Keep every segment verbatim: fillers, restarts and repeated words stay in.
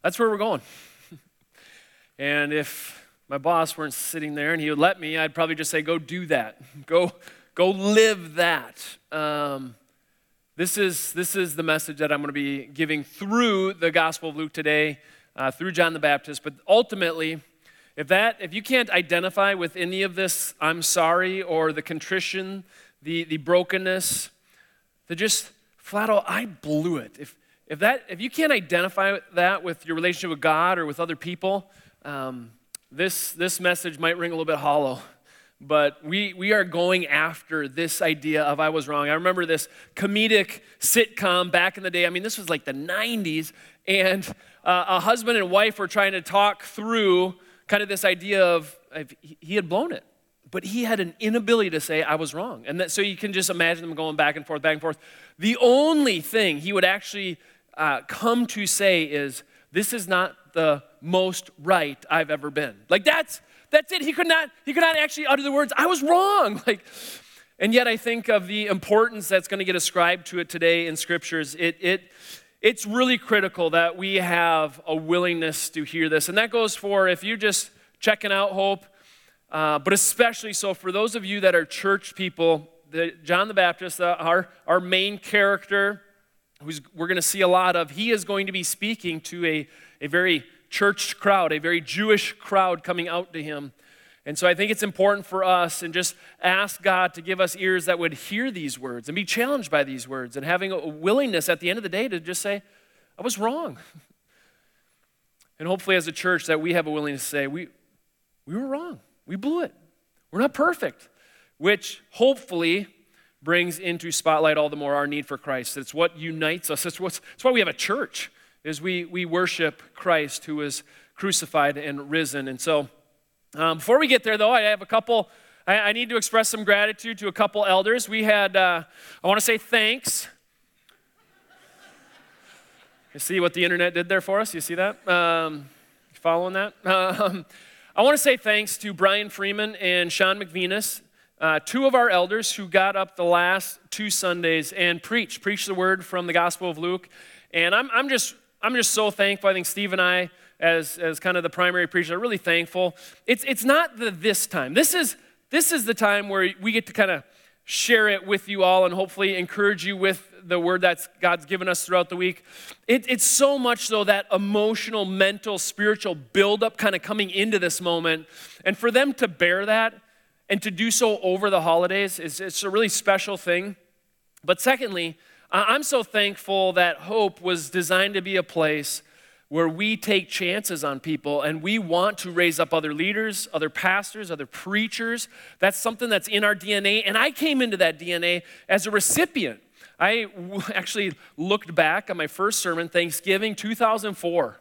that's where we're going. And if my boss weren't sitting there and he would let me, I'd probably just say, go do that. Go, go live that. Um, this is this is the message that I'm going to be giving through the Gospel of Luke today, uh, through John the Baptist. But ultimately, if that if you can't identify with any of this, I'm sorry, or the contrition, the the brokenness, the just flat out, I blew it. If if that if you can't identify that with your relationship with God or with other people, um, this this message might ring a little bit hollow. But we we are going after this idea of I was wrong. I remember this comedic sitcom back in the day. I mean, this was like the nineties, and uh, a husband and wife were trying to talk through kind of this idea of, of he had blown it, but he had an inability to say I was wrong. And that, so you can just imagine them going back and forth, back and forth. The only thing he would actually uh, come to say is, this is not the most right I've ever been. Like that's that's it. He could not he could not actually utter the words, I was wrong. Like, and yet I think of the importance that's going to get ascribed to it today in scriptures. It it it's really critical that we have a willingness to hear this. And that goes for if you're just checking out Hope, uh, but especially so for those of you that are church people. The, John the Baptist, uh, our, our main character, who's we're going to see a lot of, he is going to be speaking to a, a very church crowd, a very Jewish crowd coming out to him. And so I think it's important for us and just ask God to give us ears that would hear these words and be challenged by these words and having a willingness at the end of the day to just say, I was wrong. And hopefully as a church that we have a willingness to say, we, we were wrong. We blew it. We're not perfect, which hopefully brings into spotlight all the more our need for Christ. It's what unites us. It's, what's, it's why we have a church, is we, we worship Christ who is crucified and risen. And so um, before we get there, though, I have a couple, I, I need to express some gratitude to a couple elders. We had, uh, I want to say thanks. You see what the internet did there for us? You see that? Um, following that? Um, I want to say thanks to Brian Freeman and Sean McVenis, uh, two of our elders who got up the last two Sundays and preached, preached the word from the Gospel of Luke. And I'm, I'm just, I'm just so thankful. I think Steve and I, as, as kind of the primary preacher, are really thankful. It's, it's not the this time. This is, this is the time where we get to kind of share it with you all and hopefully encourage you with the word that God's given us throughout the week. It, it's so much so that emotional, mental, spiritual buildup kind of coming into this moment. And for them to bear that and to do so over the holidays, is it's a really special thing. But secondly, I'm so thankful that Hope was designed to be a place where we take chances on people and we want to raise up other leaders, other pastors, other preachers. That's something that's in our D N A. And I came into that D N A as a recipient. I actually looked back on my first sermon, Thanksgiving two thousand four.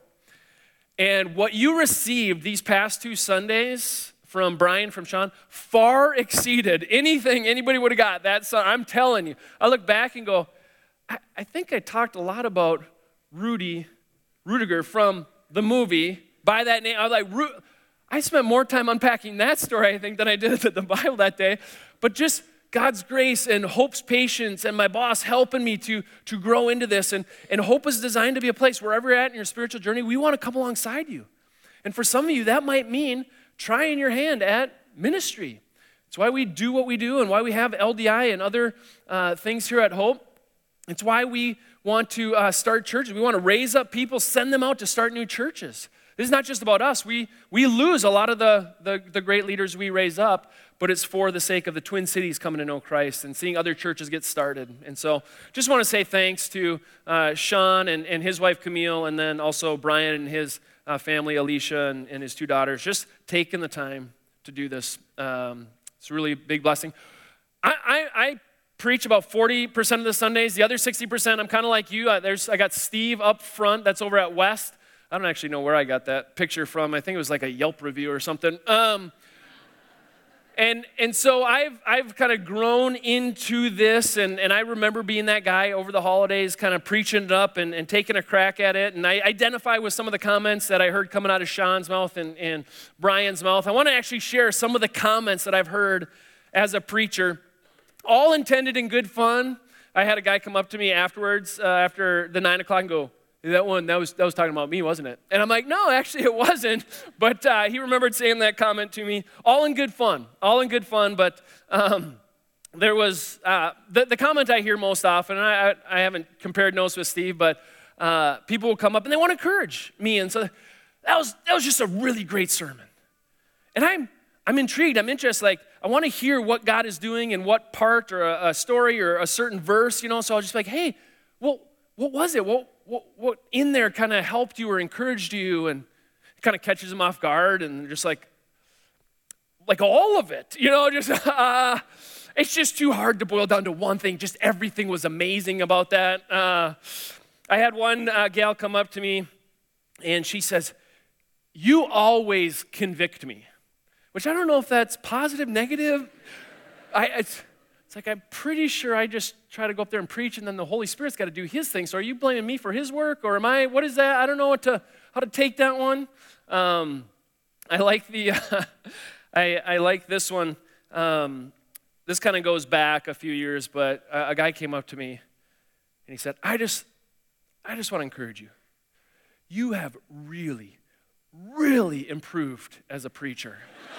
And what you received these past two Sundays from Brian, from Sean, far exceeded anything anybody would have got that Sunday. I'm telling you. I look back and go, I, I think I talked a lot about Rudy Rudiger from the movie by that name. I was like, Ru- I spent more time unpacking that story, I think, than I did the Bible that day. But just God's grace and Hope's patience and my boss helping me to, to grow into this. And, and Hope is designed to be a place wherever you're at in your spiritual journey, we want to come alongside you. And for some of you, that might mean trying your hand at ministry. It's why we do what we do and why we have L D I and other uh, things here at Hope. It's why we want to uh, start churches. We want to raise up people, send them out to start new churches. This is not just about us. We we lose a lot of the, the, the great leaders we raise up, but it's for the sake of the Twin Cities coming to know Christ and seeing other churches get started. And so just want to say thanks to uh, Sean and, and his wife Camille, and then also Brian and his uh, family, Alicia and, and his two daughters, just taking the time to do this. Um, it's a really big blessing. I, I, I preach about forty percent of the Sundays. The other sixty percent, I'm kind of like you. Uh, there's I got Steve up front. That's over at West. I don't actually know where I got that picture from. I think it was like a Yelp review or something. Um, and and so I've I've kind of grown into this, and, and I remember being that guy over the holidays, kind of preaching it up and, and taking a crack at it. And I identify with some of the comments that I heard coming out of Sean's mouth and, and Brian's mouth. I want to actually share some of the comments that I've heard as a preacher, all intended in good fun. I had a guy come up to me afterwards, uh, after the nine o'clock and go, that one, that was, that was talking about me, wasn't it? And I'm like, no, actually it wasn't. But uh, he remembered saying that comment to me, all in good fun, all in good fun. But um, there was, uh, the, the comment I hear most often, and I, I, I haven't compared notes with Steve, but uh, people will come up and they want to encourage me. And so that was, that was just a really great sermon. And I'm, I'm intrigued, I'm interested, like, I want to hear what God is doing in what part or a, a story or a certain verse, you know, so I'll just be like, hey, well, what was it? What, what, what in there kind of helped you or encouraged you? And it kind of catches them off guard and just like, like all of it, you know, just, uh, it's just too hard to boil down to one thing. Just everything was amazing about that. Uh, I had one uh, gal come up to me and she says, you always convict me. Which I don't know if that's positive, negative. I, it's, it's like, I'm pretty sure I just try to go up there and preach, and then the Holy Spirit's got to do his thing. So are you blaming me for his work, or am I, what is that? I don't know what to, how to take that one. Um, I like the, uh, I, I like this one. Um, this kind of goes back a few years, but a, a guy came up to me, and he said, I just, I just want to encourage you. You have really, really improved as a preacher.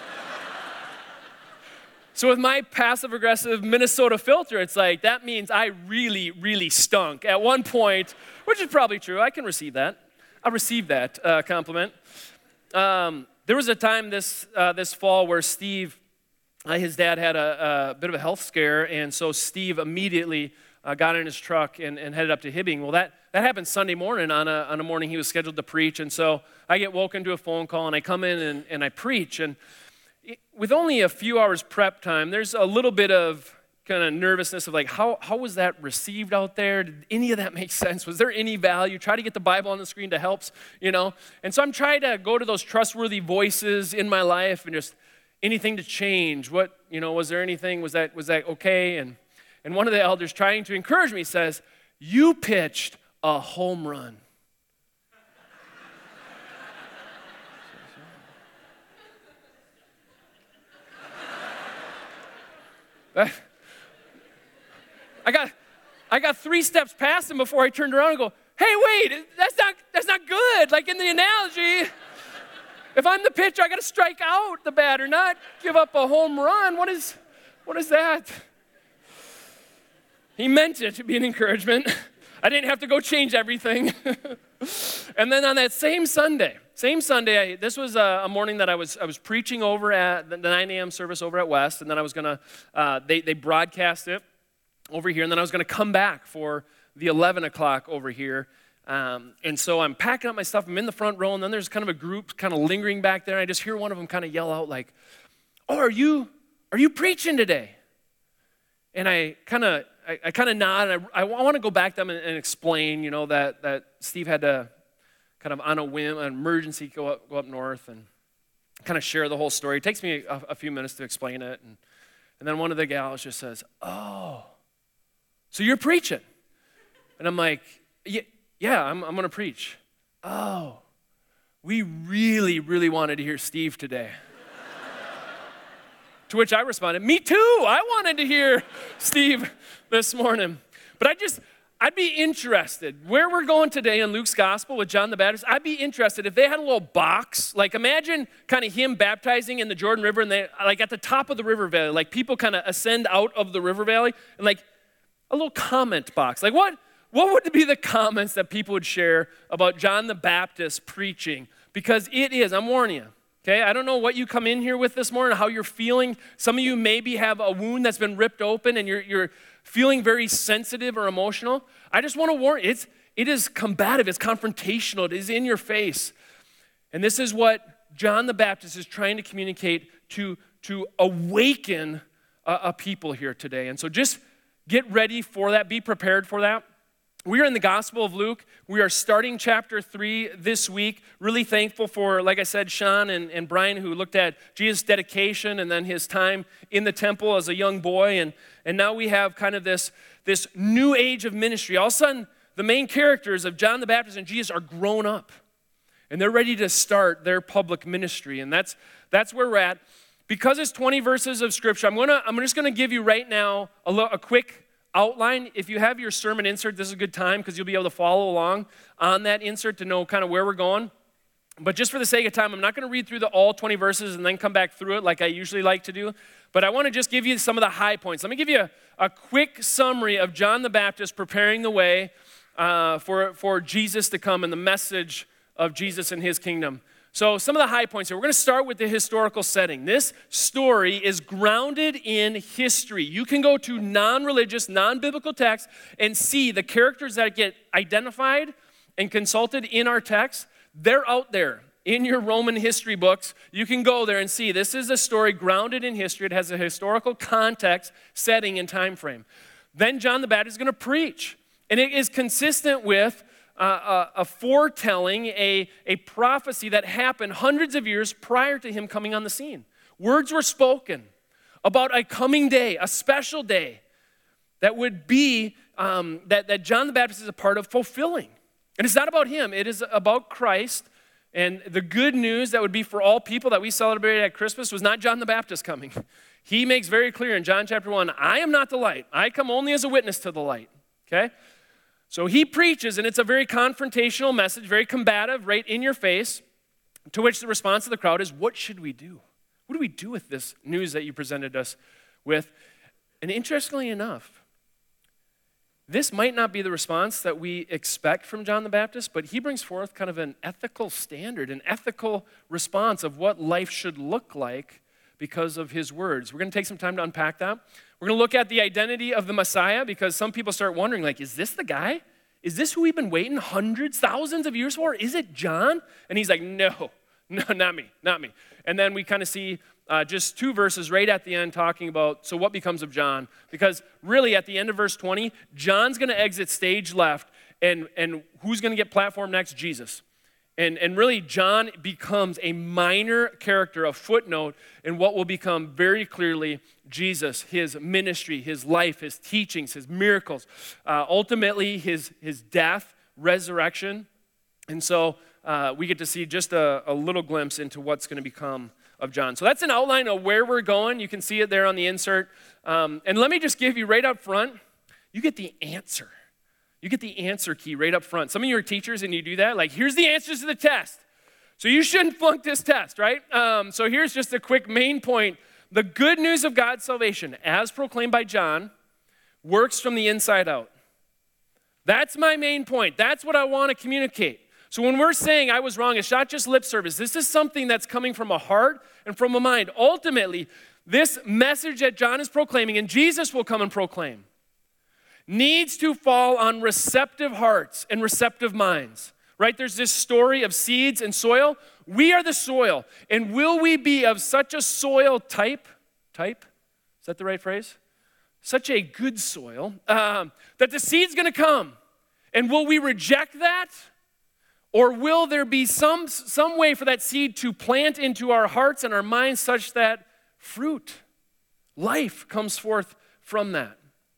So with my passive-aggressive Minnesota filter, it's like, that means I really, really stunk at one point, which is probably true. I can receive that. I received that uh, compliment. Um, there was a time this uh, this fall where Steve, uh, his dad had a, a bit of a health scare, and so Steve immediately uh, got in his truck and, and headed up to Hibbing. Well, that, that happened Sunday morning on a, on a morning he was scheduled to preach, and so I get woken to a phone call, and I come in and, and I preach, and with only a few hours prep time, there's a little bit of kind of nervousness of like, how, how was that received out there? Did any of that make sense? Was there any value? Try to get the Bible on the screen to help, you know? And so I'm trying to go to those trustworthy voices in my life and just anything to change. What, you know, was there anything, was that, was that okay? And, and one of the elders trying to encourage me says, you pitched a home run. I got, I got three steps past him before I turned around and go, hey, wait, that's not, that's not good. Like in the analogy, if I'm the pitcher, I got to strike out the batter, not give up a home run. What is, what is that? He meant it to be an encouragement. I didn't have to go change everything. And then on that same Sunday, same Sunday, I, this was a, a morning that I was I was preaching over at the nine a.m. service over at West, and then I was going to, uh, they, they broadcast it over here, and then I was going to come back for the eleven o'clock over here. Um, and so I'm packing up my stuff. I'm in the front row, and then there's kind of a group kind of lingering back there, and I just hear one of them kind of yell out like, oh, are you, are you preaching today? And I kind of I, I kind of nod, and I, I want to go back to them and, and explain, you know, that, that Steve had to kind of on a whim, an emergency, go up, go up north and kind of share the whole story. It takes me a, a few minutes to explain it. And, and then one of the gals just says, oh, so you're preaching? And I'm like, yeah, yeah I'm, I'm going to preach. Oh, we really, really wanted to hear Steve today. To which I responded, me too. I wanted to hear Steve this morning. But I just, I'd be interested. Where we're going today in Luke's gospel with John the Baptist, I'd be interested if they had a little box. Like imagine kind of him baptizing in the Jordan River and they, like at the top of the river valley, like people kind of ascend out of the river valley and like a little comment box. Like what, what would be the comments that people would share about John the Baptist preaching? Because it is, I'm warning you. Okay, I don't know what you come in here with this morning, how you're feeling. Some of you maybe have a wound that's been ripped open and you're, you're feeling very sensitive or emotional. I just want to warn you, it's, it is combative, it's confrontational, it is in your face. And this is what John the Baptist is trying to communicate to, to awaken a, a people here today. And so just get ready for that, be prepared for that. We are in the Gospel of Luke. We are starting chapter three this week. Really thankful for, like I said, Sean and, and Brian, who looked at Jesus' dedication and then his time in the temple as a young boy. And, and now we have kind of this, this new age of ministry. All of a sudden, the main characters of John the Baptist and Jesus are grown up. And they're ready to start their public ministry. And that's, that's where we're at. Because it's twenty verses of Scripture, I'm, gonna, I'm just going to give you right now a, lo- a quick outline. If you have your sermon insert, this is a good time because you'll be able to follow along on that insert to know kind of where we're going. But just for the sake of time, I'm not going to read through the all twenty verses and then come back through it like I usually like to do. But I want to just give you some of the high points. Let me give you a, a quick summary of John the Baptist preparing the way uh, for, for Jesus to come and the message of Jesus and his kingdom. So some of the high points here. We're going to start with the historical setting. This story is grounded in history. You can go to non-religious, non-biblical texts and see the characters that get identified and consulted in our text. They're out there in your Roman history books. You can go there and see this is a story grounded in history. It has a historical context, setting, and time frame. Then John the Baptist is going to preach. And it is consistent with Uh, a, a foretelling, a, a prophecy that happened hundreds of years prior to him coming on the scene. Words were spoken about a coming day, a special day that would be, um, that, that John the Baptist is a part of fulfilling. And it's not about him, it is about Christ. And the good news that would be for all people that we celebrated at Christmas was not John the Baptist coming. He makes very clear in John chapter one, I am not the light. I come only as a witness to the light, okay? So he preaches, and it's a very confrontational message, very combative, right in your face, to which the response of the crowd is, what should we do? What do we do with this news that you presented us with? And interestingly enough, this might not be the response that we expect from John the Baptist, but he brings forth kind of an ethical standard, an ethical response of what life should look like because of his words. We're going to take some time to unpack that. We're going to look at the identity of the Messiah because some people start wondering, like, is this the guy? Is this who we've been waiting hundreds, thousands of years for? Is it John? And he's like, no, no, not me, not me. And then we kind of see uh, just two verses right at the end talking about, so what becomes of John? Because really at the end of verse twenty, John's going to exit stage left, and, and who's going to get platform next? Jesus. And, and really, John becomes a minor character, a footnote in what will become very clearly Jesus, his ministry, his life, his teachings, his miracles, uh, ultimately his, his death, resurrection. And so uh, we get to see just a, a little glimpse into what's going to become of John. So that's an outline of where we're going. You can see it there on the insert. Um, and let me just give you right up front, you get the answer. You get the answer key right up front. Some of you are teachers and you do that. Like, here's the answers to the test. So you shouldn't flunk this test, right? Um, so here's just a quick main point. The good news of God's salvation, as proclaimed by John, works from the inside out. That's my main point. That's what I want to communicate. So when we're saying I was wrong, it's not just lip service. This is something that's coming from a heart and from a mind. Ultimately, this message that John is proclaiming, and Jesus will come and proclaim, needs to fall on receptive hearts and receptive minds, right? There's this story of seeds and soil. We are the soil. And will we be of such a soil type, type, is that the right phrase? Such a good soil, um, that the seed's going to come. And will we reject that? Or will there be some, some way for that seed to plant into our hearts and our minds such that fruit, life comes forth from that?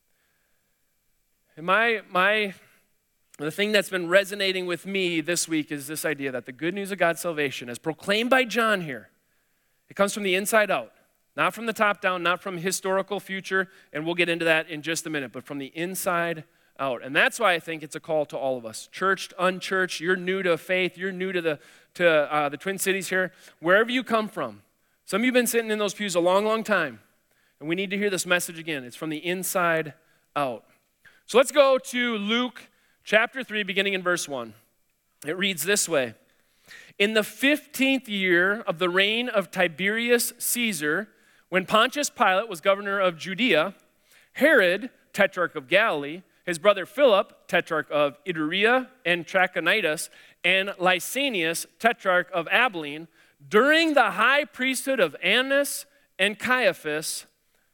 And my, my, the thing that's been resonating with me this week is this idea that the good news of God's salvation, as proclaimed by John here, it comes from the inside out, not from the top down, not from historical future, and we'll get into that in just a minute, but from the inside out. And that's why I think it's a call to all of us, churched, unchurched, you're new to faith, you're new to the, to, uh, the Twin Cities here, wherever you come from. Some of you have been sitting in those pews a long, long time, and we need to hear this message again. It's from the inside out. So let's go to Luke chapter three, beginning in verse one. It reads this way. In the fifteenth year of the reign of Tiberius Caesar, when Pontius Pilate was governor of Judea, Herod, tetrarch of Galilee, his brother Philip, tetrarch of Iturea and Trachonitis, and Lysanias, tetrarch of Abilene, during the high priesthood of Annas and Caiaphas,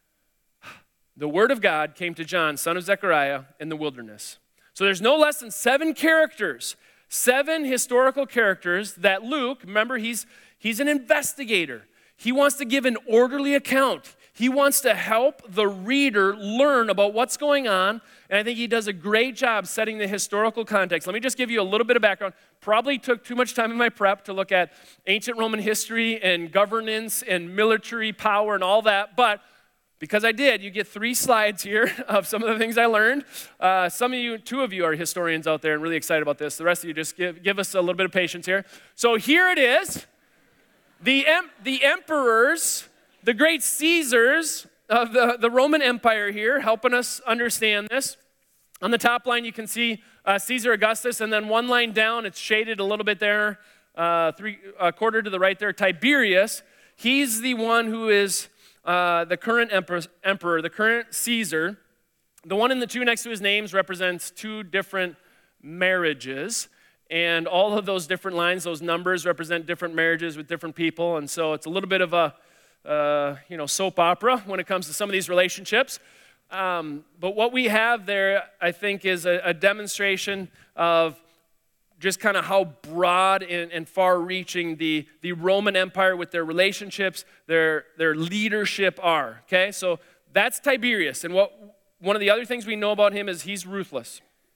the word of God came to John, son of Zechariah, in the wilderness. So there's no less than seven characters, seven historical characters that Luke, remember, he's, he's an investigator. He wants to give an orderly account. He wants to help the reader learn about what's going on, and I think he does a great job setting the historical context. Let me just give you a little bit of background. Probably took too much time in my prep to look at ancient Roman history and governance and military power and all that, but because I did, you get three slides here of some of the things I learned. Uh, some of you, two of you are historians out there and really excited about this. The rest of you just give, give us a little bit of patience here. So here it is. The, em- the emperors, the great Caesars of the, the Roman Empire here, helping us understand this. On the top line, you can see uh, Caesar Augustus, and then one line down, it's shaded a little bit there, uh, three, a quarter to the right there, Tiberius. He's the one who is uh, the current emperor, emperor, the current Caesar. The one in the two next to his names represents two different marriages, and all of those different lines, those numbers represent different marriages with different people, and so it's a little bit of a uh, you know soap opera when it comes to some of these relationships. Um, but what we have there, I think, is a, a demonstration of just kind of how broad and, and far-reaching the, the Roman Empire with their relationships, their, their leadership are, okay? So that's Tiberius, and what one of the other things we know about him is he's ruthless.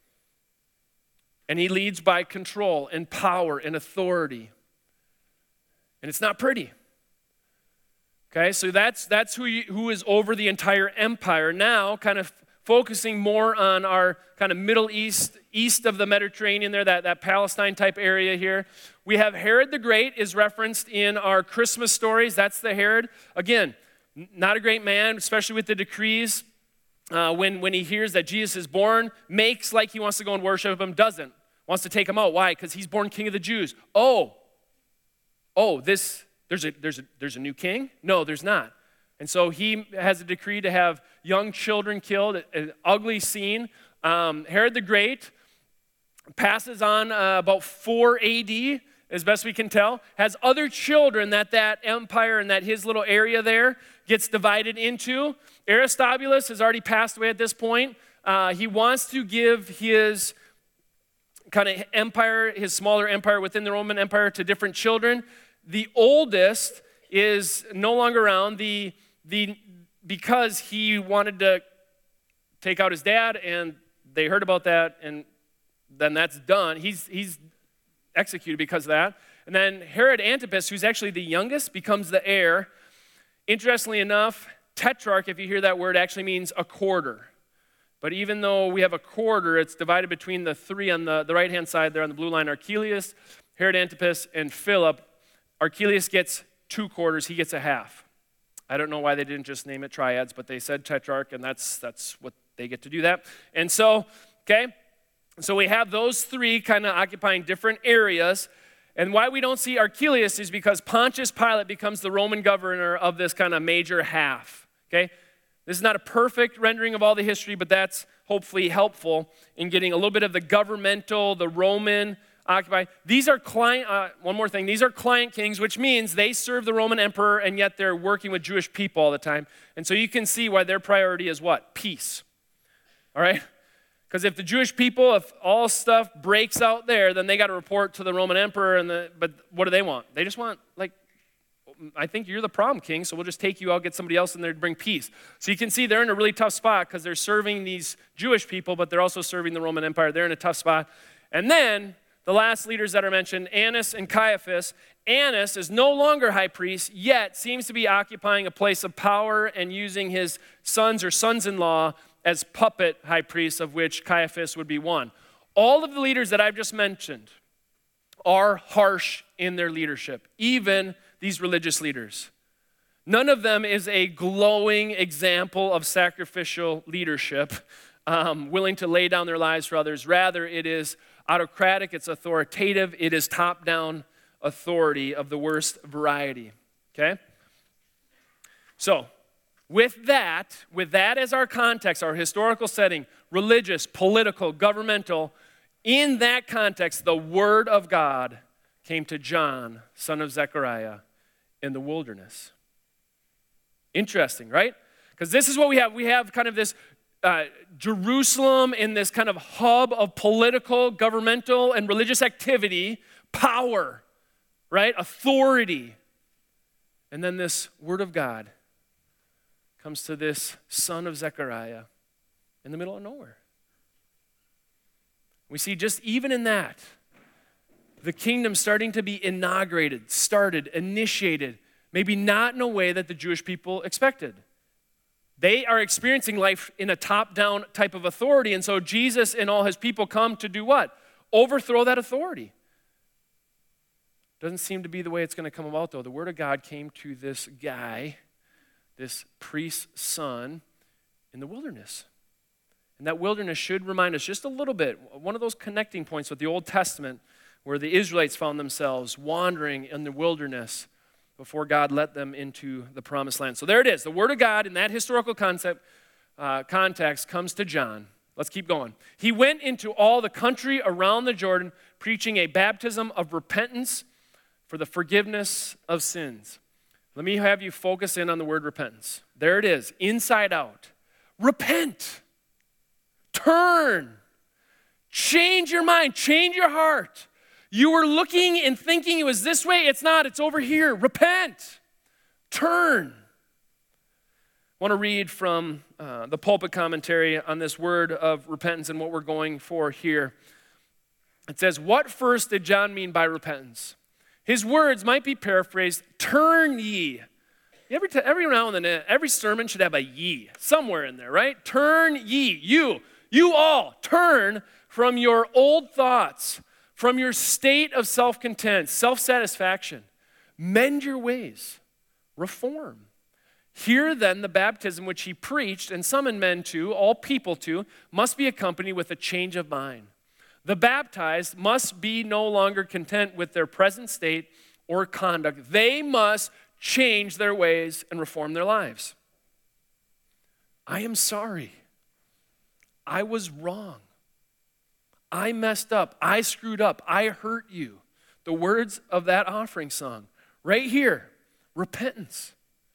And he leads by control and power and authority. And it's not pretty. Okay, so that's that's who you, who is over the entire empire. Now, kind of focusing more on our kind of Middle East, east of the Mediterranean there, that, that Palestine type area here. We have Herod the Great is referenced in our Christmas stories. That's the Herod. Again, not a great man, especially with the decrees. Uh, when, when he hears that Jesus is born, makes like he wants to go and worship him, doesn't. Wants to take him out. Why? Because he's born king of the Jews. Oh, oh, this... There's a, there's, a, there's a new king? No, there's not. And so he has a decree to have young children killed, an ugly scene. Um, Herod the Great passes on uh, about four A D, as best we can tell, has other children that that empire and that his little area there gets divided into. Aristobulus has already passed away at this point. Uh, he wants to give his kind of empire, his smaller empire within the Roman Empire to different children. The oldest is no longer around the, the, because he wanted to take out his dad, and they heard about that, and then that's done. He's, he's executed because of that. And then Herod Antipas, who's actually the youngest, becomes the heir. Interestingly enough, tetrarch, if you hear that word, actually means a quarter. But even though we have a quarter, it's divided between the three on the, the right-hand side there on the blue line, Archelaus, Herod Antipas, and Philip. Archelaus gets two quarters, he gets a half. I don't know why they didn't just name it triads, but they said tetrarch, and that's that's what they get to do that. And so, okay, so we have those three kind of occupying different areas. And why we don't see Archelaus is because Pontius Pilate becomes the Roman governor of this kind of major half, okay? This is not a perfect rendering of all the history, but that's hopefully helpful in getting a little bit of the governmental, the Roman occupy. These are client, uh, one more thing, these are client kings, which means they serve the Roman emperor, and yet they're working with Jewish people all the time. And so you can see why their priority is what? Peace. All right? Because if the Jewish people, if all stuff breaks out there, then they got to report to the Roman emperor, and the, but what do they want? They just want, like, I think you're the problem, king, so we'll just take you out, get somebody else in there to bring peace. So you can see they're in a really tough spot because they're serving these Jewish people, but they're also serving the Roman Empire. They're in a tough spot. And then the last leaders that are mentioned, Annas and Caiaphas. Annas is no longer high priest, yet seems to be occupying a place of power and using his sons or sons-in-law as puppet high priests, of which Caiaphas would be one. All of the leaders that I've just mentioned are harsh in their leadership, even these religious leaders. None of them is a glowing example of sacrificial leadership, um, willing to lay down their lives for others. Rather, it is autocratic, it's authoritative, it is top-down authority of the worst variety, okay? So, with that, with that as our context, our historical setting, religious, political, governmental, in that context, the Word of God came to John, son of Zechariah, in the wilderness. Interesting, right? Because this is what we have. We have kind of this uh, Jerusalem in this kind of hub of political, governmental, and religious activity, power, right? Authority. And then this Word of God comes to this son of Zechariah in the middle of nowhere. We see just even in that, the kingdom starting to be inaugurated, started, initiated, maybe not in a way that the Jewish people expected. They are experiencing life in a top-down type of authority, and so Jesus and all his people come to do what? Overthrow that authority. Doesn't seem to be the way it's going to come about, though. The word of God came to this guy, this priest's son, in the wilderness. And that wilderness should remind us just a little bit, one of those connecting points with the Old Testament, where the Israelites found themselves wandering in the wilderness before God let them into the promised land. So there it is. The word of God in that historical concept, uh, context comes to John. Let's keep going. He went into all the country around the Jordan, preaching a baptism of repentance for the forgiveness of sins. Let me have you focus in on the word repentance. There it is, inside out. Repent. Turn. Change your mind. Change your heart. You were looking and thinking it was this way. It's not. It's over here. Repent. Turn. I want to read from uh, the pulpit commentary on this word of repentance and what we're going for here. It says, what first did John mean by repentance? His words might be paraphrased, turn ye. Every, t- every now and then, every sermon should have a ye somewhere in there, right? Turn ye. You, you all, turn from your old thoughts, from your state of self-content, self-satisfaction. Mend your ways. Reform. Here then the baptism which he preached and summoned men to, all people to, must be accompanied with a change of mind. The baptized must be no longer content with their present state or conduct. They must change their ways and reform their lives. I am sorry. I was wrong. I messed up. I screwed up. I hurt you. The words of that offering song. Right here, repentance.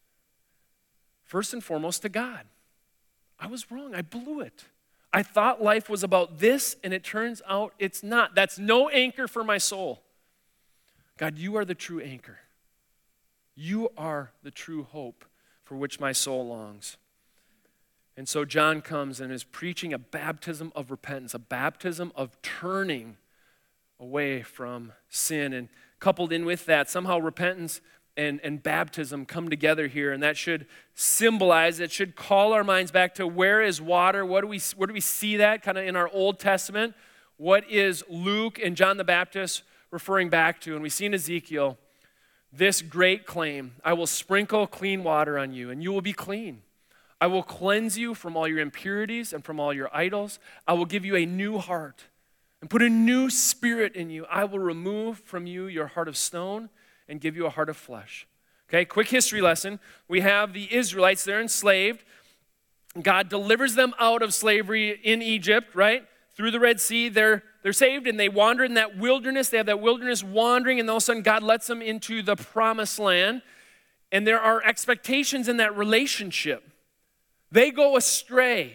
First and foremost to God. I was wrong. I blew it. I thought life was about this, and it turns out it's not. That's no anchor for my soul. God, you are the true anchor. You are the true hope for which my soul longs. And so John comes and is preaching a baptism of repentance, a baptism of turning away from sin. And coupled in with that, somehow repentance and, and baptism come together here, and that should symbolize, it should call our minds back to where is water? What do we, where do we see that kind of in our Old Testament? What is Luke and John the Baptist referring back to? And we see in Ezekiel this great claim, I will sprinkle clean water on you, and you will be clean. I will cleanse you from all your impurities and from all your idols. I will give you a new heart and put a new spirit in you. I will remove from you your heart of stone and give you a heart of flesh. Okay, quick history lesson. We have the Israelites, they're enslaved. God delivers them out of slavery in Egypt, right? Through the Red Sea, they're, they're saved and they wander in that wilderness. They have that wilderness wandering, and all of a sudden God lets them into the promised land. And there are expectations in that relationship. They go astray.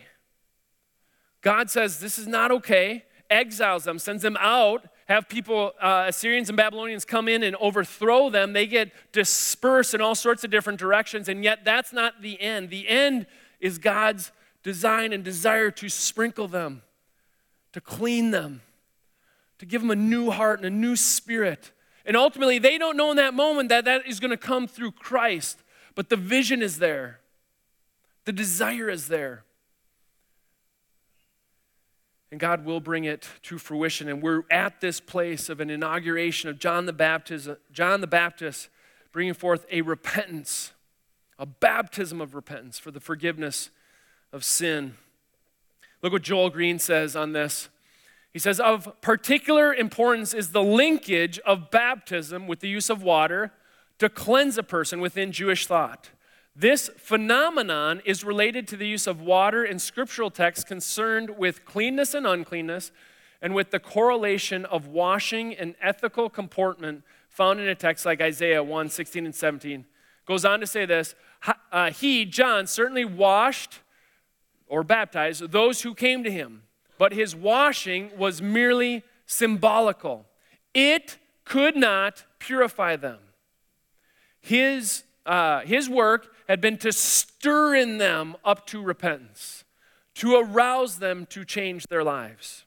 God says, this is not okay. Exiles them, sends them out, have people, uh, Assyrians and Babylonians come in and overthrow them. They get dispersed in all sorts of different directions, and yet that's not the end. The end is God's design and desire to sprinkle them, to clean them, to give them a new heart and a new spirit. And ultimately, they don't know in that moment that that is going to come through Christ, but the vision is there. The desire is there. And God will bring it to fruition. And we're at this place of an inauguration of John the Baptist, John the Baptist bringing forth a repentance, a baptism of repentance for the forgiveness of sin. Look what Joel Green says on this. He says, of particular importance is the linkage of baptism with the use of water to cleanse a person within Jewish thought. This phenomenon is related to the use of water in scriptural texts concerned with cleanness and uncleanness, and with the correlation of washing and ethical comportment found in a text like Isaiah one, sixteen and seventeen. Goes on to say this, uh, he, John, certainly washed or baptized those who came to him, but his washing was merely symbolical. It could not purify them. His, uh, his work had been to stir in them up to repentance, to arouse them to change their lives.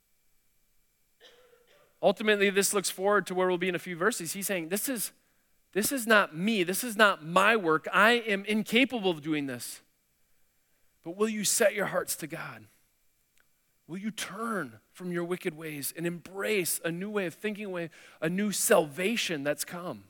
Ultimately, this looks forward to where we'll be in a few verses. He's saying, this is, this is not me. This is not my work. I am incapable of doing this. But will you set your hearts to God? Will you turn from your wicked ways and embrace a new way of thinking, way, a new salvation that's come?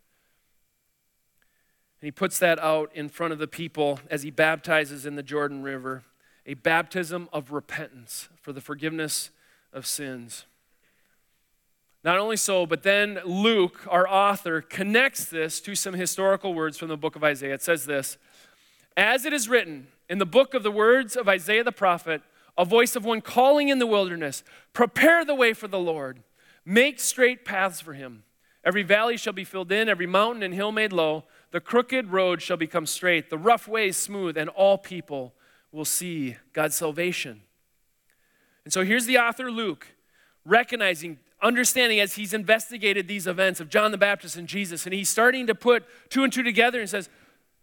And he puts that out in front of the people as he baptizes in the Jordan River, a baptism of repentance for the forgiveness of sins. Not only so, but then Luke, our author, connects this to some historical words from the book of Isaiah. It says this, "As it is written in the book of the words of Isaiah the prophet, a voice of one calling in the wilderness, prepare the way for the Lord, make straight paths for him. Every valley shall be filled in, every mountain and hill made low. The crooked road shall become straight, the rough ways smooth, and all people will see God's salvation." And so here's the author Luke, recognizing, understanding as he's investigated these events of John the Baptist and Jesus, and he's starting to put two and two together and says,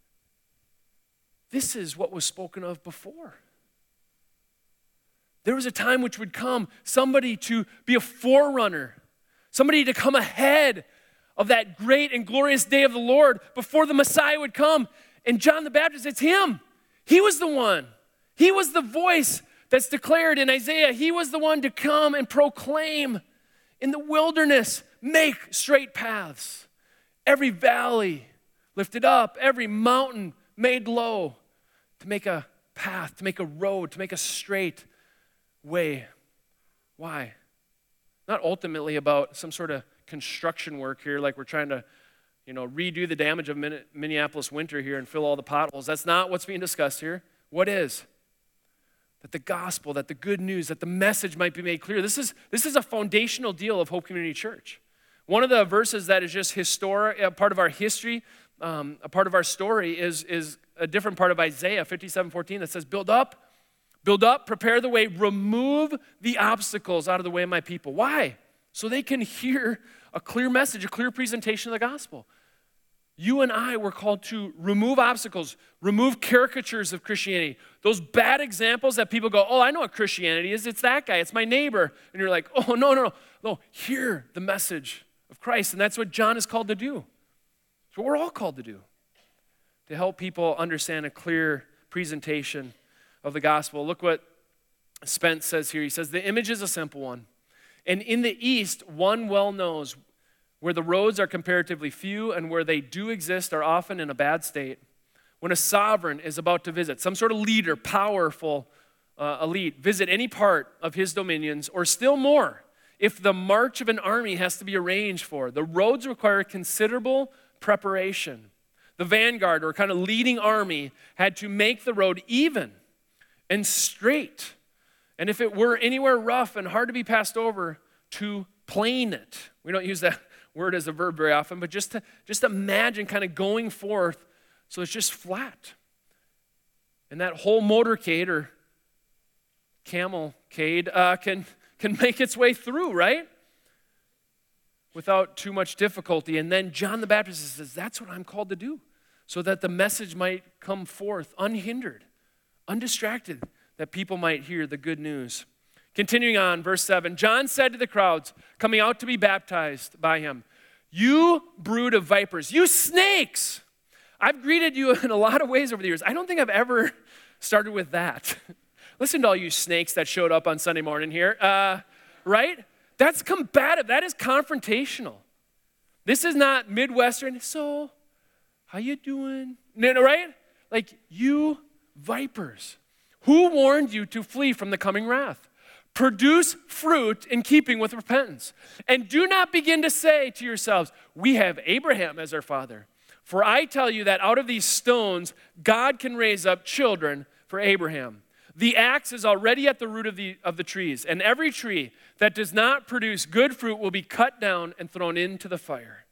this is what was spoken of before. There was a time which would come, somebody to be a forerunner, somebody to come ahead of that great and glorious day of the Lord before the Messiah would come. And John the Baptist, it's him. He was the one. He was the voice that's declared in Isaiah. He was the one to come and proclaim in the wilderness, make straight paths. Every valley lifted up, every mountain made low, to make a path, to make a road, to make a straight way. Why? Not ultimately about some sort of construction work here, like we're trying to, you know, redo the damage of Minneapolis winter here and fill all the potholes. That's not what's being discussed here. What is? That the gospel, that the good news, that the message might be made clear. This is, this is a foundational deal of Hope Community Church. One of the verses that is just historic, a part of our history, um, a part of our story is, is a different part of Isaiah fifty-seven fourteen that says, build up, build up, prepare the way, remove the obstacles out of the way of my people. Why? So they can hear a clear message, a clear presentation of the gospel. You and I were called to remove obstacles, remove caricatures of Christianity. Those bad examples that people go, oh, I know what Christianity is. It's that guy. It's my neighbor. And you're like, oh, no, no, no. No, hear the message of Christ. And that's what John is called to do. That's what we're all called to do, to help people understand a clear presentation of the gospel. Look what Spence says here. He says, the image is a simple one. And in the East, one well knows where the roads are comparatively few and where they do exist are often in a bad state. When a sovereign is about to visit, some sort of leader, powerful uh, elite, visit any part of his dominions, or still more, if the march of an army has to be arranged for, the roads require considerable preparation. The vanguard, or kind of leading army, had to make the road even and straight. And if it were anywhere rough and hard to be passed over, to plane it. We don't use that word as a verb very often, but just to just imagine kind of going forth so it's just flat. And that whole motorcade or camelcade uh, can, can make its way through, right? Without too much difficulty. And then John the Baptist says, that's what I'm called to do, so that the message might come forth unhindered, undistracted, that people might hear the good news. Continuing on, verse seven, John said to the crowds coming out to be baptized by him, you brood of vipers, you snakes. I've greeted you in a lot of ways over the years. I don't think I've ever started with that. Listen to all you snakes that showed up on Sunday morning here, uh, right? That's combative. That is confrontational. This is not Midwestern, so how you doing? No, no, right? Like, you vipers. Who warned you to flee from the coming wrath? Produce fruit in keeping with repentance. And do not begin to say to yourselves, we have Abraham as our father. For I tell you that out of these stones, God can raise up children for Abraham. The axe is already at the root of the, of the trees, and every tree that does not produce good fruit will be cut down and thrown into the fire.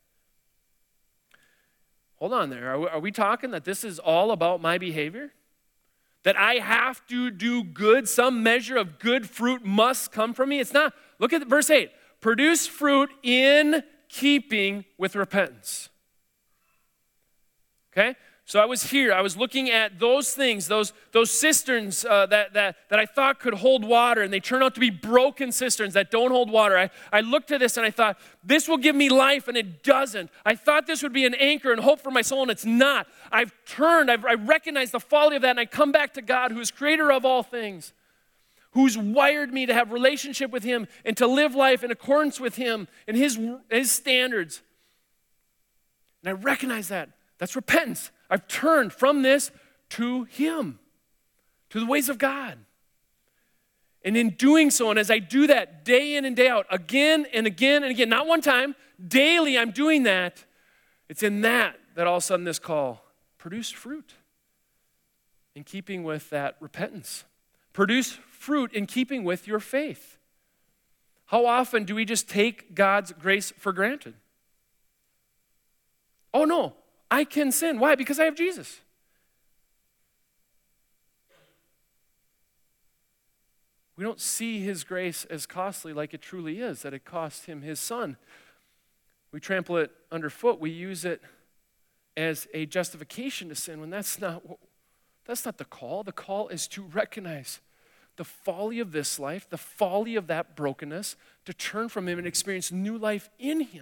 Hold on there. Are we, are we talking that this is all about my behavior? That I have to do good, some measure of good fruit must come from me? It's not. Look at verse eight. Produce fruit in keeping with repentance. Okay? So I was here, I was looking at those things, those, those cisterns uh, that, that, that I thought could hold water, and they turn out to be broken cisterns that don't hold water. I, I looked at this and I thought, this will give me life, and it doesn't. I thought this would be an anchor and hope for my soul, and it's not. I've turned, I've, I recognize the folly of that, and I come back to God, who is creator of all things, who's wired me to have relationship with him and to live life in accordance with him and his, his standards. And I recognize that. That's repentance. I've turned from this to him, to the ways of God. And in doing so, and as I do that day in and day out, again and again and again, not one time, daily I'm doing that, it's in that that all of a sudden this call produced fruit in keeping with that repentance. Produce fruit in keeping with your faith. How often do we just take God's grace for granted? Oh no, I can sin. Why? Because I have Jesus. We don't see his grace as costly like it truly is, that it cost him his son. We trample it underfoot. We use it as a justification to sin when that's not, that's not the call. The call is to recognize the folly of this life, the folly of that brokenness, to turn from him and experience new life in him.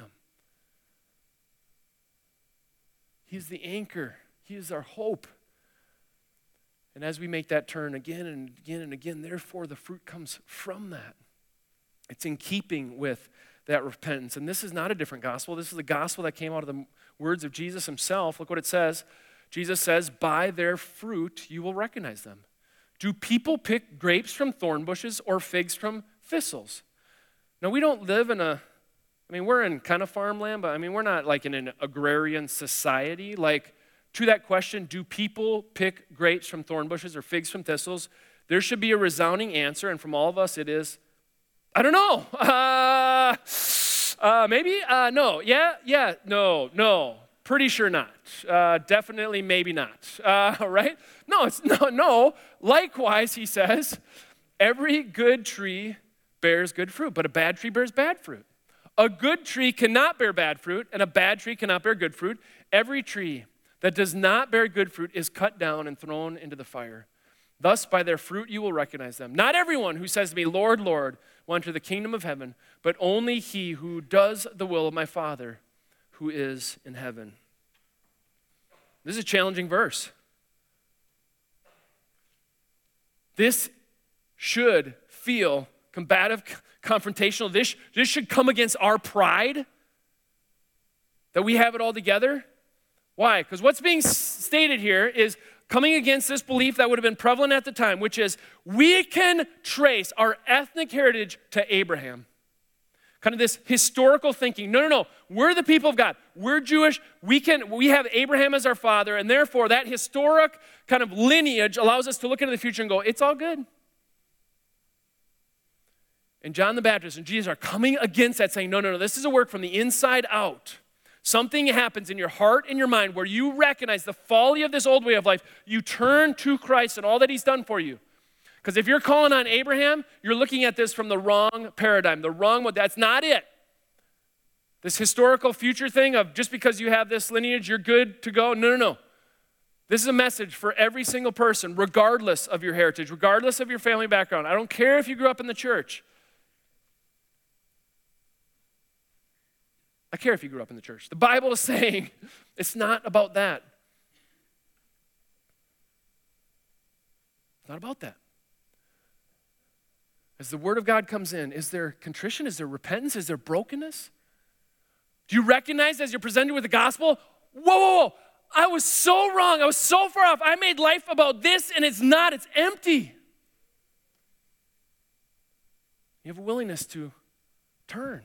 He's the anchor. He is our hope. And as we make that turn again and again and again, therefore the fruit comes from that. It's in keeping with that repentance. And this is not a different gospel. This is the gospel that came out of the words of Jesus himself. Look what it says. Jesus says, by their fruit you will recognize them. Do people pick grapes from thorn bushes or figs from thistles? Now, we don't live in a I mean, we're in kind of farmland, but I mean, we're not like in an agrarian society. Like, to that question, do people pick grapes from thorn bushes or figs from thistles? There should be a resounding answer, and from all of us it is, I don't know. Uh, uh, maybe? Uh, no. Yeah? Yeah. No. No. Pretty sure not. Uh, definitely maybe not. Uh, right? No, it's no, no. Likewise, he says, every good tree bears good fruit, but a bad tree bears bad fruit. A good tree cannot bear bad fruit, and a bad tree cannot bear good fruit. Every tree that does not bear good fruit is cut down and thrown into the fire. Thus, by their fruit you will recognize them. Not everyone who says to me, Lord, Lord, will enter the kingdom of heaven, but only he who does the will of my Father who is in heaven. This is a challenging verse. This should feel combative, confrontational. This, this should come against our pride that we have it all together. Why? Because what's being stated here is coming against this belief that would have been prevalent at the time, which is we can trace our ethnic heritage to Abraham. Kind of this historical thinking. No, no, no. We're the people of God. We're Jewish. We can. We have Abraham as our father, and therefore that historic kind of lineage allows us to look into the future and go, it's all good. And John the Baptist and Jesus are coming against that, saying, no, no, no, this is a work from the inside out. Something happens in your heart and your mind where you recognize the folly of this old way of life. You turn to Christ and all that he's done for you. Because if you're calling on Abraham, you're looking at this from the wrong paradigm, the wrong one. That's not it. This historical future thing of just because you have this lineage, you're good to go. No, no, no. This is a message for every single person, regardless of your heritage, regardless of your family background. I don't care if you grew up in the church. I care if you grew up in the church. The Bible is saying it's not about that. It's not about that. As the word of God comes in, is there contrition? Is there repentance? Is there brokenness? Do you recognize as you're presented with the gospel, whoa, whoa, whoa, I was so wrong. I was so far off. I made life about this and it's not. It's empty. You have a willingness to turn.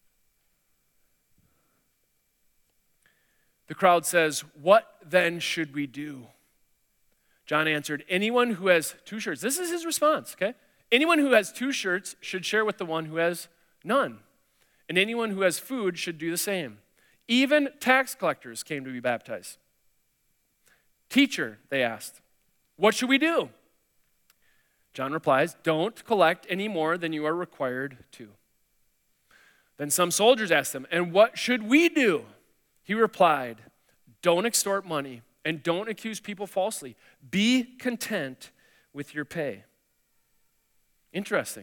The crowd says, what then should we do? John answered, anyone who has two shirts. This is his response, okay? Anyone who has two shirts should share with the one who has none. And anyone who has food should do the same. Even tax collectors came to be baptized. Teacher, they asked, what should we do? John replies, don't collect any more than you are required to. Then some soldiers asked him, and what should we do? He replied, don't extort money and don't accuse people falsely. Be content with your pay. Interesting.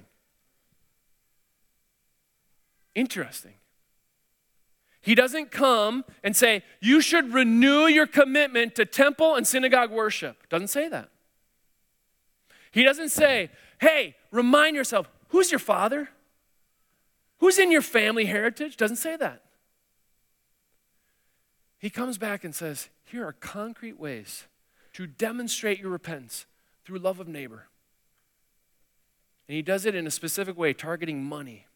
Interesting. He doesn't come and say, you should renew your commitment to temple and synagogue worship. Doesn't say that. He doesn't say, hey, remind yourself, who's your father? Who's in your family heritage? Doesn't say that. He comes back and says, here are concrete ways to demonstrate your repentance through love of neighbor. And he does it in a specific way, targeting money.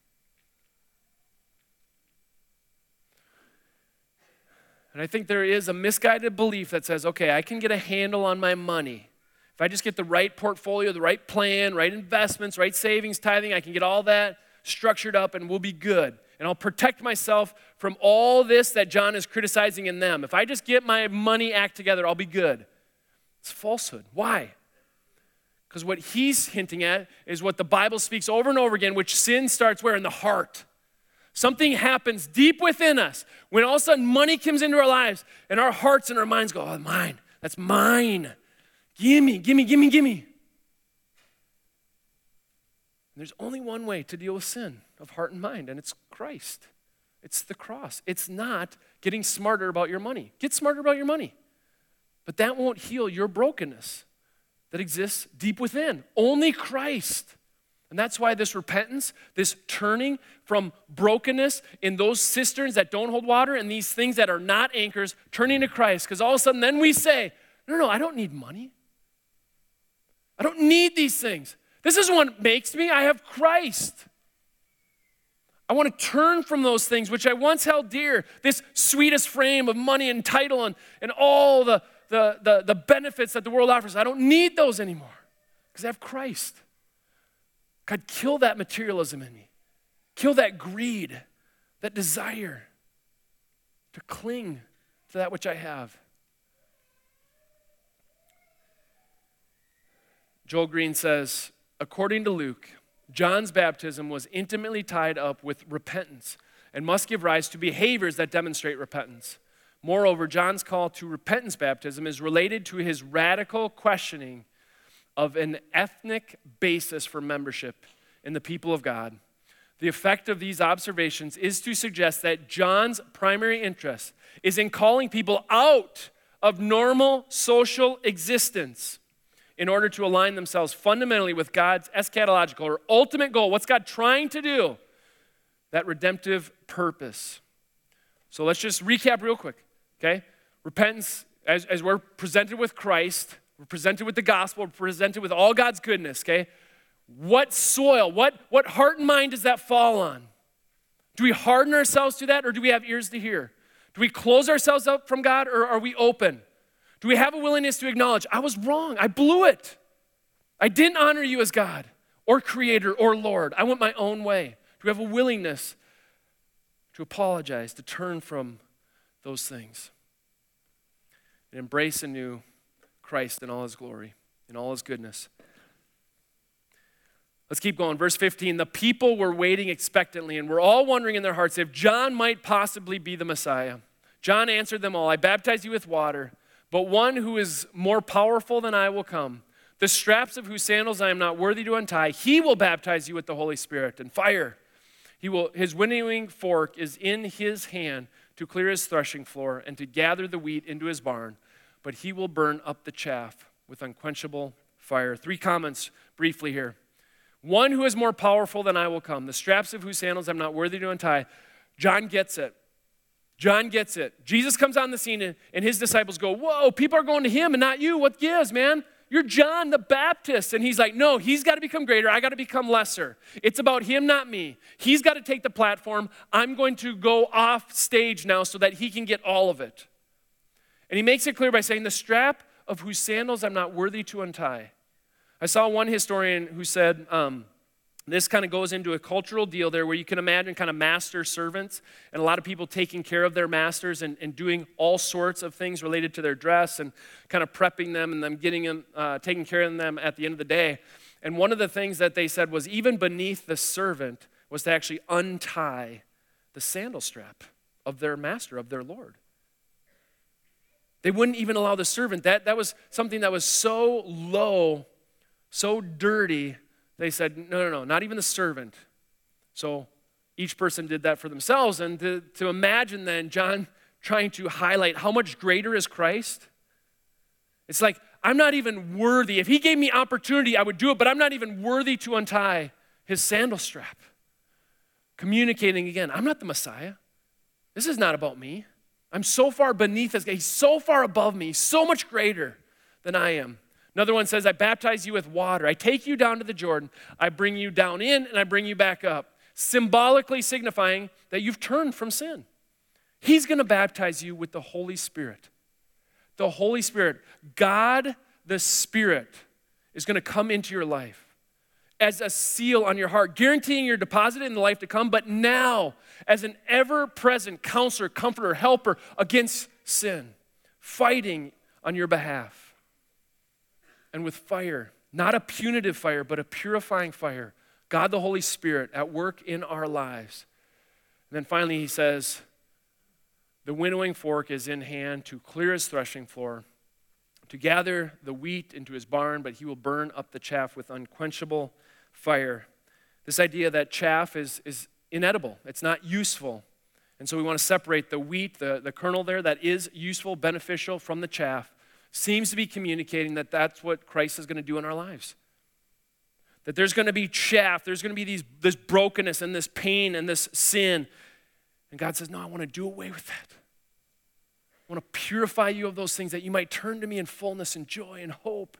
And I think there is a misguided belief that says, okay, I can get a handle on my money. If I just get the right portfolio, the right plan, right investments, right savings, tithing, I can get all that structured up and we'll be good. And I'll protect myself from all this that John is criticizing in them. If I just get my money act together, I'll be good. It's falsehood. Why? Because what he's hinting at is what the Bible speaks over and over again, which sin starts where? In the heart. Something happens deep within us when all of a sudden money comes into our lives and our hearts and our minds go, oh, mine, that's mine. Gimme, gimme, gimme, gimme. There's only one way to deal with sin of heart and mind, and it's Christ. It's the cross. It's not getting smarter about your money. Get smarter about your money. But that won't heal your brokenness that exists deep within. Only Christ. And that's why this repentance, this turning from brokenness in those cisterns that don't hold water and these things that are not anchors, turning to Christ. Because all of a sudden then we say, no, no, I don't need money. I don't need these things. This isn't what makes me. I have Christ. I want to turn from those things which I once held dear, this sweetest frame of money and title and, and all the, the, the, the benefits that the world offers. I don't need those anymore because I have Christ. God, kill that materialism in me. Kill that greed, that desire to cling to that which I have. Joel Green says, according to Luke, John's baptism was intimately tied up with repentance and must give rise to behaviors that demonstrate repentance. Moreover, John's call to repentance baptism is related to his radical questioning of an ethnic basis for membership in the people of God. The effect of these observations is to suggest that John's primary interest is in calling people out of normal social existence in order to align themselves fundamentally with God's eschatological or ultimate goal. What's God trying to do? That redemptive purpose. So let's just recap real quick, okay? Repentance, as, as we're presented with Christ, we're presented with the gospel, we're presented with all God's goodness, okay? What soil, what, what heart and mind does that fall on? Do we harden ourselves to that, or do we have ears to hear? Do we close ourselves up from God, or are we open? Do we have a willingness to acknowledge, I was wrong, I blew it. I didn't honor you as God, or Creator, or Lord. I went my own way. Do we have a willingness to apologize, to turn from those things, and embrace anew Christ in all his glory, in all his goodness? Let's keep going. Verse fifteen, the people were waiting expectantly and were all wondering in their hearts if John might possibly be the Messiah. John answered them all, I baptize you with water, but one who is more powerful than I will come, the straps of whose sandals I am not worthy to untie. He will baptize you with the Holy Spirit and fire. He will, his winnowing fork is in his hand to clear his threshing floor and to gather the wheat into his barn, but he will burn up the chaff with unquenchable fire. Three comments briefly here. One who is more powerful than I will come, the straps of whose sandals I'm not worthy to untie. John gets it. John gets it. Jesus comes on the scene and, and his disciples go, whoa, people are going to him and not you. What gives, man? You're John the Baptist. And he's like, no, he's got to become greater. I got to become lesser. It's about him, not me. He's got to take the platform. I'm going to go off stage now so that he can get all of it. And he makes it clear by saying, the strap of whose sandals I'm not worthy to untie. I saw one historian who said, um, this kind of goes into a cultural deal there where you can imagine kind of master servants and a lot of people taking care of their masters and, and doing all sorts of things related to their dress and kind of prepping them and them getting them, uh, taking care of them at the end of the day. And one of the things that they said was even beneath the servant was to actually untie the sandal strap of their master, of their Lord. They wouldn't even allow the servant. That, that was something that was so low, so dirty, they said, no, no, no, not even the servant. So each person did that for themselves. And to, to imagine then John trying to highlight how much greater is Christ. It's like, I'm not even worthy. If he gave me opportunity, I would do it, but I'm not even worthy to untie his sandal strap. Communicating again, I'm not the Messiah. This is not about me. I'm so far beneath this guy. He's so far above me, so much greater than I am. Another one says, I baptize you with water. I take you down to the Jordan. I bring you down in and I bring you back up, symbolically signifying that you've turned from sin. He's going to baptize you with the Holy Spirit. The Holy Spirit, God the Spirit, is going to come into your life as a seal on your heart, guaranteeing you're deposited in the life to come, but now as an ever-present counselor, comforter, helper against sin, fighting on your behalf. And with fire, not a punitive fire, but a purifying fire, God the Holy Spirit at work in our lives. And then finally he says, the winnowing fork is in hand to clear his threshing floor, to gather the wheat into his barn, but he will burn up the chaff with unquenchable fire. This idea that chaff is, is inedible. It's not useful. And so we want to separate the wheat, the, the kernel there that is useful, beneficial, from the chaff. Seems to be communicating that that's what Christ is going to do in our lives. That there's going to be chaff, there's going to be these, this brokenness and this pain and this sin. And God says, no, I want to do away with that. I want to purify you of those things that you might turn to me in fullness and joy and hope.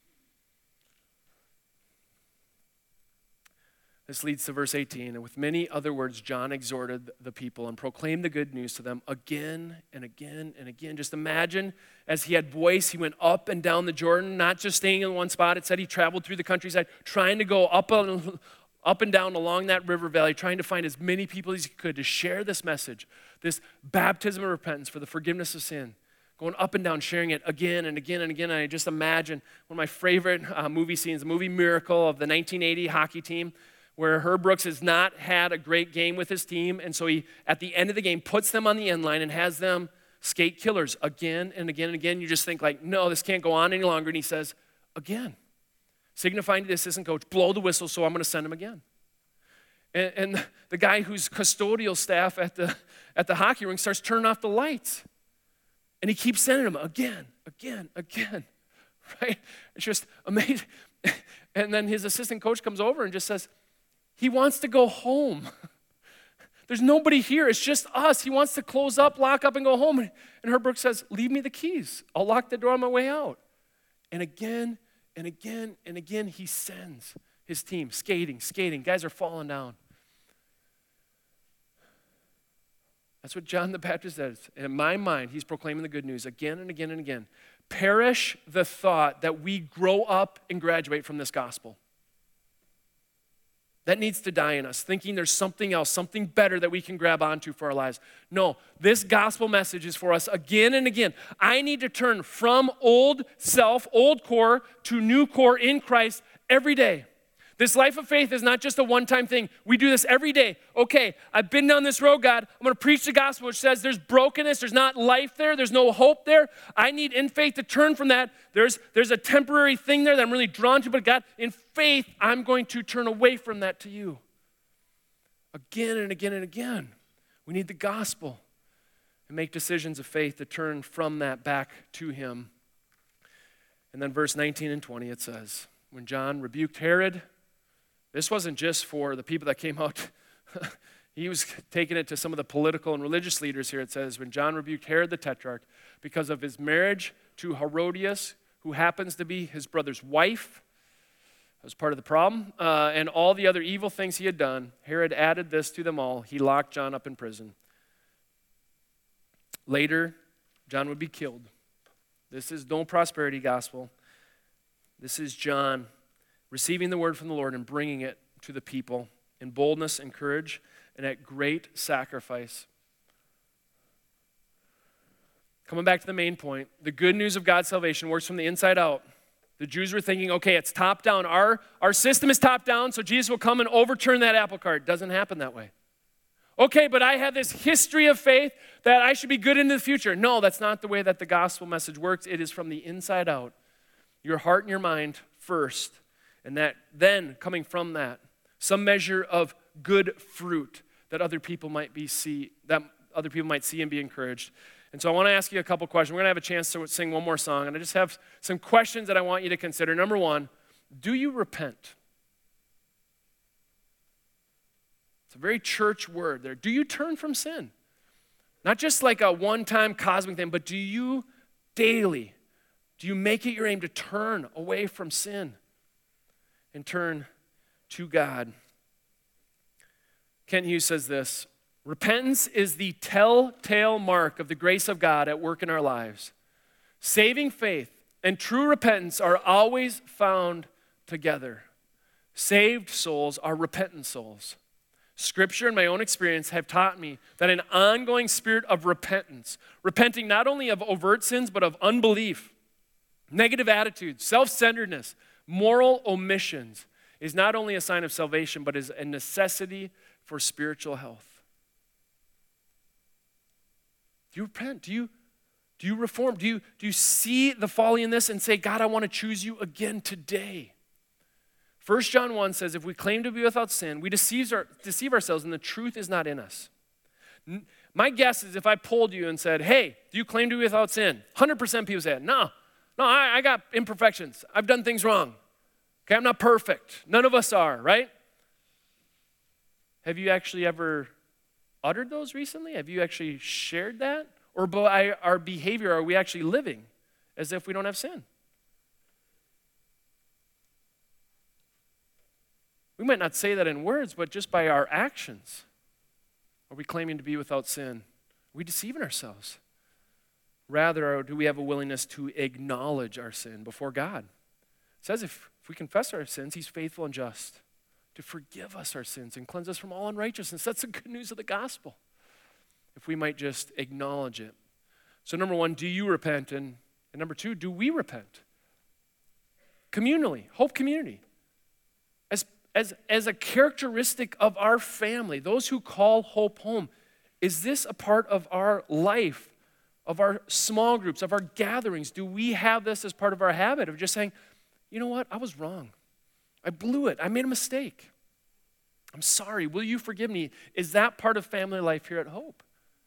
This leads to verse eighteen. And with many other words, John exhorted the people and proclaimed the good news to them again and again and again. Just imagine as he had voice, he went up and down the Jordan, not just staying in one spot. It said he traveled through the countryside, trying to go up and, up and down along that river valley, trying to find as many people as he could to share this message, this baptism of repentance for the forgiveness of sin. Going up and down, sharing it again and again and again. And I just imagine one of my favorite uh, movie scenes, the movie Miracle of the nineteen eighty hockey team, where Herb Brooks has not had a great game with his team, and so he, at the end of the game, puts them on the end line and has them skate killers again and again and again. You just think like, no, this can't go on any longer. And he says, again, signifying to the assistant coach, blow the whistle, so I'm going to send him again. And, and the guy who's custodial staff at the, at the hockey rink starts turning off the lights. And he keeps sending them again, again, again, right? It's just amazing. And then his assistant coach comes over and just says, he wants to go home. There's nobody here. It's just us. He wants to close up, lock up, and go home. And Herb Brooks says, leave me the keys. I'll lock the door on my way out. And again and again and again, he sends his team skating, skating. Guys are falling down. That's what John the Baptist says. In my mind, he's proclaiming the good news again and again and again. Perish the thought that we grow up and graduate from this gospel. That needs to die in us, thinking there's something else, something better that we can grab onto for our lives. No, this gospel message is for us again and again. I need to turn from old self, old core, to new core in Christ every day. This life of faith is not just a one-time thing. We do this every day. Okay, I've been down this road, God. I'm going to preach the gospel, which says there's brokenness, there's not life there, there's no hope there. I need in faith to turn from that. There's, there's a temporary thing there that I'm really drawn to, but God, in faith, I'm going to turn away from that to you. Again and again and again. We need the gospel and make decisions of faith to turn from that back to him. And then verse nineteen and twenty, it says, when John rebuked Herod, this wasn't just for the people that came out. He was taking it to some of the political and religious leaders here. It says, when John rebuked Herod the Tetrarch because of his marriage to Herodias, who happens to be his brother's wife, that was part of the problem, uh, and all the other evil things he had done, Herod added this to them all. He locked John up in prison. Later, John would be killed. This is no prosperity gospel. This is John receiving the word from the Lord and bringing it to the people in boldness and courage and at great sacrifice. Coming back to the main point, the good news of God's salvation works from the inside out. The Jews were thinking, okay, it's top down. Our, our system is top down, so Jesus will come and overturn that apple cart. It doesn't happen that way. Okay, but I have this history of faith that I should be good into the future. No, that's not the way that the gospel message works. It is from the inside out. Your heart and your mind first, and that then coming from that, some measure of good fruit that other people might be see that other people might see and be encouraged. And so I want to ask you a couple questions. We're going to have a chance to sing one more song, and I just have some questions that I want you to consider. Number one, do you repent? It's a very church word there. Do you turn from sin? Not just like a one-time cosmic thing, but do you daily, do you make it your aim to turn away from sin and turn to God? Kent Hughes says this, repentance is the telltale mark of the grace of God at work in our lives. Saving faith and true repentance are always found together. Saved souls are repentant souls. Scripture and my own experience have taught me that an ongoing spirit of repentance, repenting not only of overt sins, but of unbelief, negative attitudes, self-centeredness, moral omissions, is not only a sign of salvation, but is a necessity for spiritual health. Do you repent? Do you, do you reform? Do you, do you see the folly in this and say, God, I want to choose you again today? First John one says, if we claim to be without sin, we deceive, our, deceive ourselves and the truth is not in us. My guess is if I polled you and said, hey, do you claim to be without sin? one hundred percent people say, no, no, I, I got imperfections. I've done things wrong. Okay, I'm not perfect. None of us are, right? Have you actually ever uttered those recently? Have you actually shared that? Or by our behavior, are we actually living as if we don't have sin? We might not say that in words, but just by our actions. Are we claiming to be without sin? Are we deceiving ourselves? Rather, do we have a willingness to acknowledge our sin before God? It says if, if we confess our sins, he's faithful and just to forgive us our sins and cleanse us from all unrighteousness. That's the good news of the gospel. If we might just acknowledge it. So number one, do you repent? And, and number two, do we repent? Communally, Hope Community. As As, as a characteristic of our family, those who call Hope home, is this a part of our life, of our small groups, of our gatherings? Do we have this as part of our habit of just saying, you know what, I was wrong. I blew it. I made a mistake. I'm sorry. Will you forgive me? Is that part of family life here at Hope?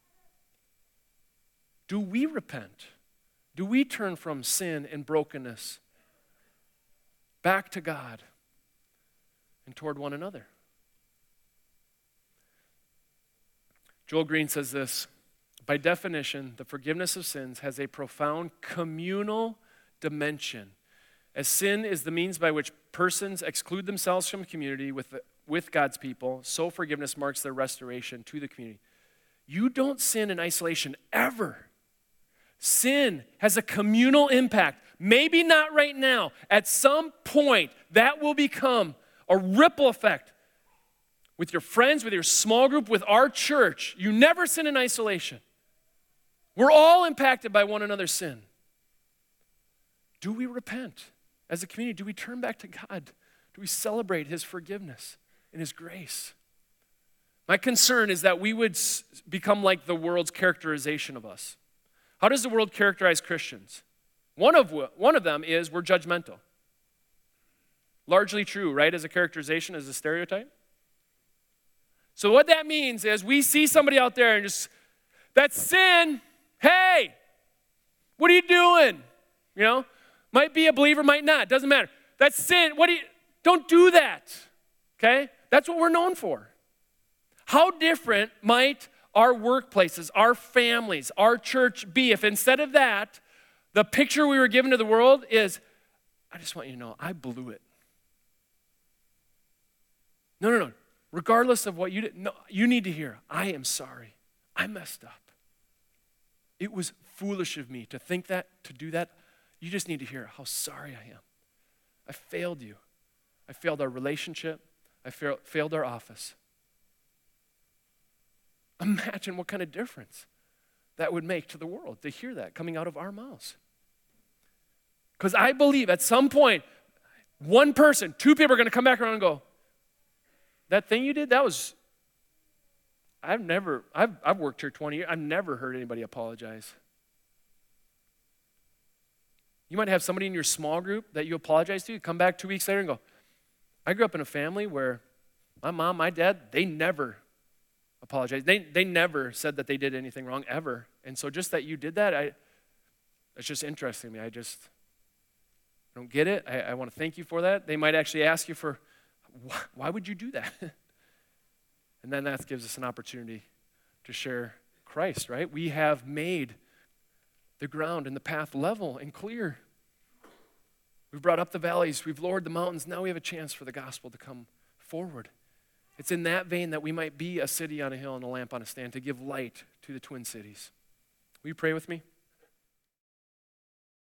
Do we repent? Do we turn from sin and brokenness back to God and toward one another? Joel Green says this, by definition, the forgiveness of sins has a profound communal dimension. As sin is the means by which persons exclude themselves from community with, the, with God's people, so forgiveness marks their restoration to the community. You don't sin in isolation ever. Sin has a communal impact. Maybe not right now. At some point, that will become a ripple effect with your friends, with your small group, with our church. You never sin in isolation. We're all impacted by one another's sin. Do we repent as a community? Do we turn back to God? Do we celebrate his forgiveness and his grace? My concern is that we would become like the world's characterization of us. How does the world characterize Christians? One of, one of them is we're judgmental. Largely true, right, as a characterization, as a stereotype. So what that means is we see somebody out there and just, that's sin. Hey, what are you doing? You know, might be a believer, might not, doesn't matter. That's sin. What do you, don't do that, okay? That's what we're known for. How different might our workplaces, our families, our church be if instead of that, the picture we were given to the world is, I just want you to know, I blew it. No, no, no. Regardless of what you did, no, you need to hear, I am sorry. I messed up. It was foolish of me to think that, to do that. You just need to hear how sorry I am. I failed you. I failed our relationship. I fa- failed our office. Imagine what kind of difference that would make to the world to hear that coming out of our mouths. Because I believe at some point, one person, two people are going to come back around and go, that thing you did, that was, I've never, I've, I've worked here twenty years, I've never heard anybody apologize. You might have somebody in your small group that you apologize to, you come back two weeks later and go, I grew up in a family where my mom, my dad, they never apologized. They, they never said that they did anything wrong, ever. And so just that you did that, I, it's just interesting to me. I just don't get it. I, I want to thank you for that. They might actually ask you for, why, why would you do that? And then that gives us an opportunity to share Christ, right? We have made the ground and the path level and clear. We've brought up the valleys. We've lowered the mountains. Now we have a chance for the gospel to come forward. It's in that vein that we might be a city on a hill and a lamp on a stand to give light to the Twin Cities. Will you pray with me?